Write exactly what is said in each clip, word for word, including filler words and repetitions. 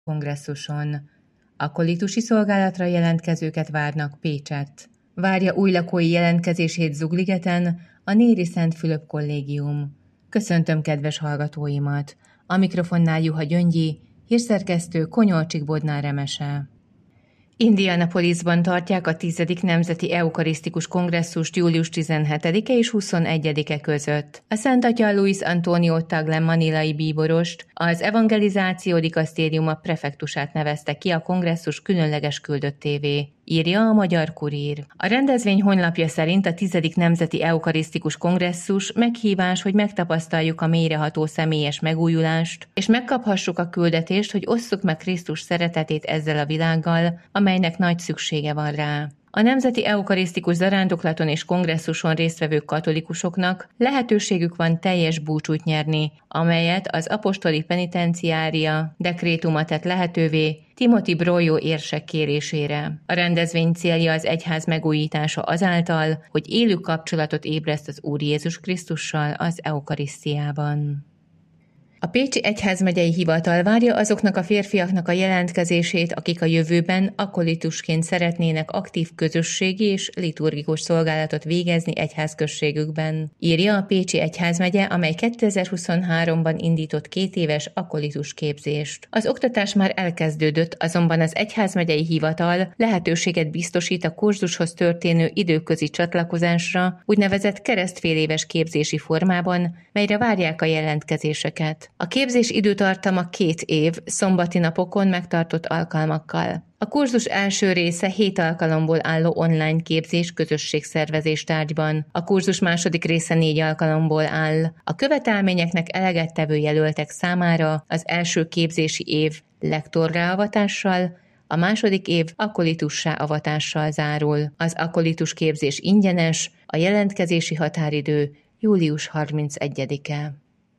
kongresszuson. Akolitusi szolgálatra jelentkezőket várnak Pécsett. Várja új lakói jelentkezését Zugligeten a Néri Szent Fülöp Kollégium. Köszöntöm kedves hallgatóimat! A mikrofonnál Juha Gyöngyi, hírszerkesztő Konyolcsik Bodnár Emese. Indianapolisban tartják a tizedik Nemzeti Eukarisztikus Kongresszust július tizenhetedike és huszonegyedike között. A Szent Atya Luis Antonio Tagle manilai bíborost az Evangelizáció Dikasztériuma prefektusát nevezte ki a kongresszus különleges küldöttévé, írja a Magyar Kurír. A rendezvény honlapja szerint a tizedik Nemzeti Eukarisztikus Kongresszus meghívás, hogy megtapasztaljuk a mélyreható személyes megújulást, és megkaphassuk a küldetést, hogy osszuk meg Krisztus szeretetét ezzel a világgal, amelynek nagy szüksége van rá. A Nemzeti Eukarisztikus Zarándoklaton és kongresszuson résztvevő katolikusoknak lehetőségük van teljes búcsút nyerni, amelyet az apostoli penitenciária dekrétuma tett lehetővé Timothy Broyó érsek kérésére. A rendezvény célja az egyház megújítása azáltal, hogy élő kapcsolatot ébreszt az Úr Jézus Krisztussal az eukarisztiában. A Pécsi Egyházmegyei Hivatal várja azoknak a férfiaknak a jelentkezését, akik a jövőben akolitusként szeretnének aktív közösségi és liturgikus szolgálatot végezni egyházközségükben, írja a Pécsi Egyházmegye, amely kétezer-huszonháromban indított két éves akolitus képzést. Az oktatás már elkezdődött, azonban az Egyházmegyei Hivatal lehetőséget biztosít a kurzushoz történő időközi csatlakozásra, úgynevezett keresztféléves képzési formában, melyre várják a jelentkezéseket. A képzés időtartama két év, szombati napokon megtartott alkalmakkal. A kurzus első része hét alkalomból álló online képzés közösségszervezés tárgyban. A kurzus második része négy alkalomból áll. A követelményeknek eleget tevő jelöltek számára az első képzési év lektorrá avatással, a második év akolitussá avatással zárul. Az akolitus képzés ingyenes, a jelentkezési határidő július harmincegyedike.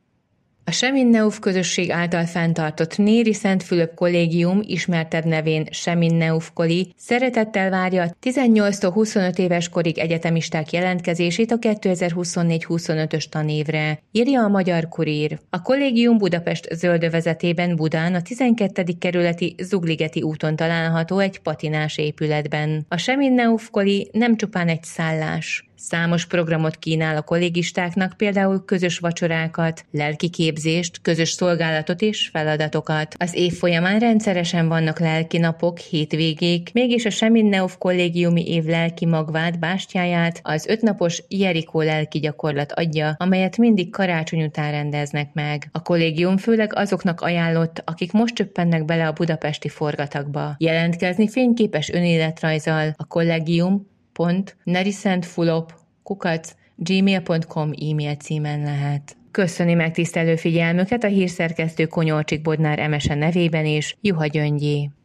A Seminneuf közösség által fenntartott Néri Szent Fülöp Kollégium, ismertebb nevén Seminneuf Koli, szeretettel várja a tizennyolctól huszonöt éves korig egyetemisták jelentkezését a kétezer-huszonnégy-huszonötös tanévre, írja a Magyar Kurír. A kollégium Budapest zöldövezetében Budán a tizenkettedik kerületi Zugligeti úton található egy patinás épületben. A Seminneuf Koli nem csupán egy szállás. Számos programot kínál a kollégistáknak, például közös vacsorákat, lelki képzést, közös szolgálatot és feladatokat. Az év folyamán rendszeresen vannak lelki napok, hétvégék, mégis a Seminneuf kollégiumi év lelki magvát, bástyáját az ötnapos Jerikó lelki gyakorlat adja, amelyet mindig karácsony után rendeznek meg. A kollégium főleg azoknak ajánlott, akik most csöppennek bele a budapesti forgatagba. Jelentkezni fényképes önéletrajzzal a kollégium pont nerisentfulop kukac gmail pont com e-mail címen lehet. Köszöni megtisztelő figyelmüket a hírszerkesztő Konyolcsik Bodnár Emese nevében is, Juha Gyöngyi.